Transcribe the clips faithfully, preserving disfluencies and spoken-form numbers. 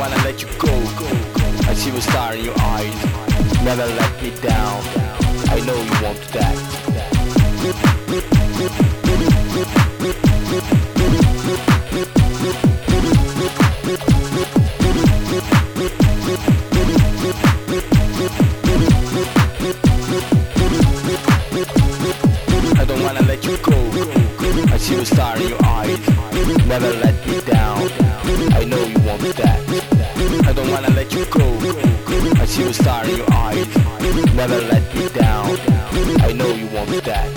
wanna let you go. I see the star in your eyes. Never let me down. I know you want that. I don't wanna let you go. I see the star in your eyes. Never let me down. I know you want that. I don't wanna let you go. I see the star in your eyes. Never let me down. I know you want that.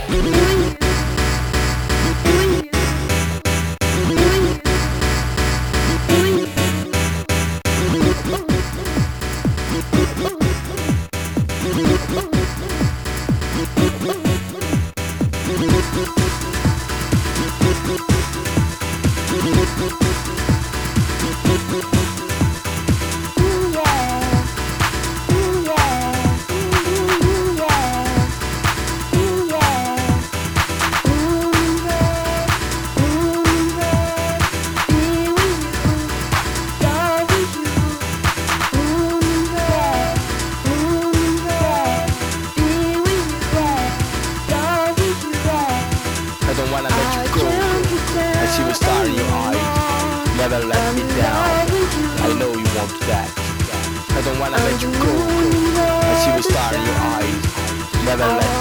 I don't wanna let you go. I see the star in your eyes. Never let me down. I know you want that. I don't wanna let you go. I see the star in your eyes. Never let